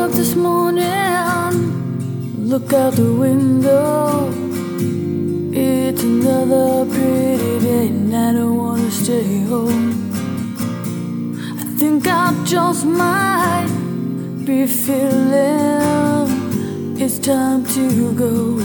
up this morning, look out the window. It's another pretty day and I don't wanna stay home. I think I just might be feeling it's time to go.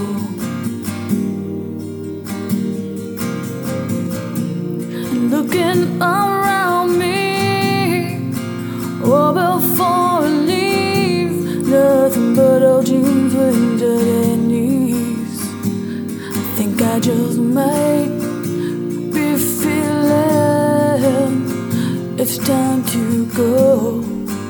And looking around me, oh, before I leave, nothing but old jeans with dirty knees. I think I just might be feeling it's time to go.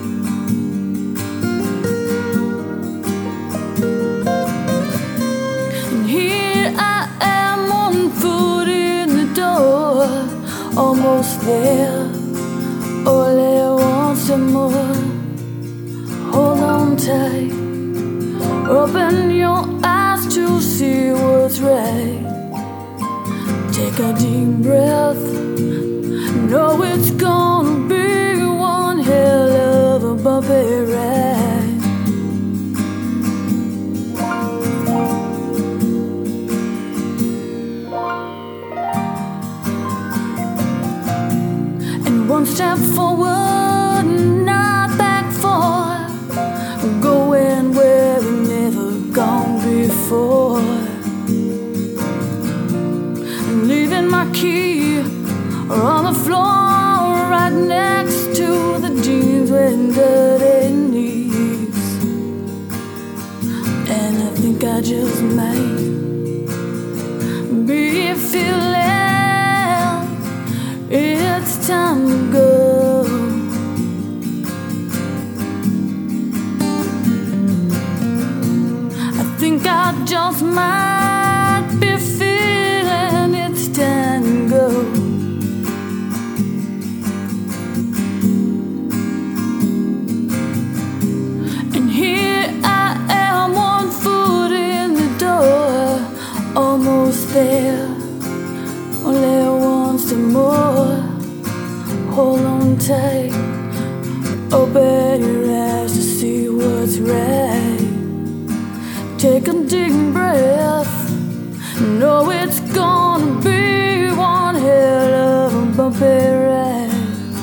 And here I am on foot in the door, almost there. Only wants some more. Hold on tight, open your eyes to see what's right. Take a deep breath, know it's gonna be one hell of a bumpy ride. And one step forward, not back for going where we've never gone before. I'm leaving my key on the floor right next to the jeans with dirty knees. And I think I just might be feeling it's time to go. I think I just might be feeling it's time to go. And here I am, one foot in the door, almost there. Only one step more. Hold on tight, open your eyes to see what's right. Take a deep breath, know it's gonna be one hell of a bumpy ride.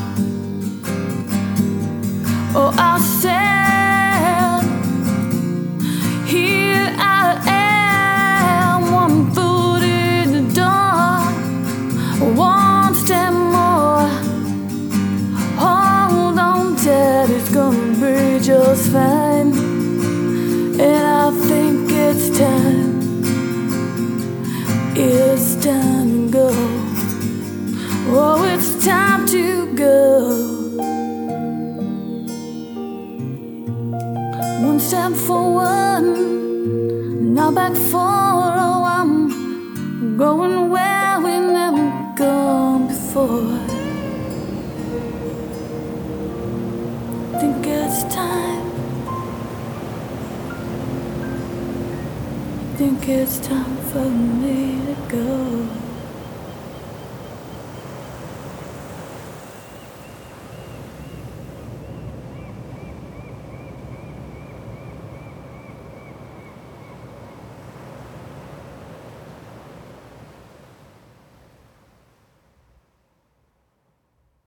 Oh, I said, here I am, one foot in the door, one step more. Hold on tight, it's gonna be just fine. And I think it's time to go. Oh, it's time to go. One step forward, not back for. Oh, I'm going where we've never gone before. Think it's time. Think it's time for me to go.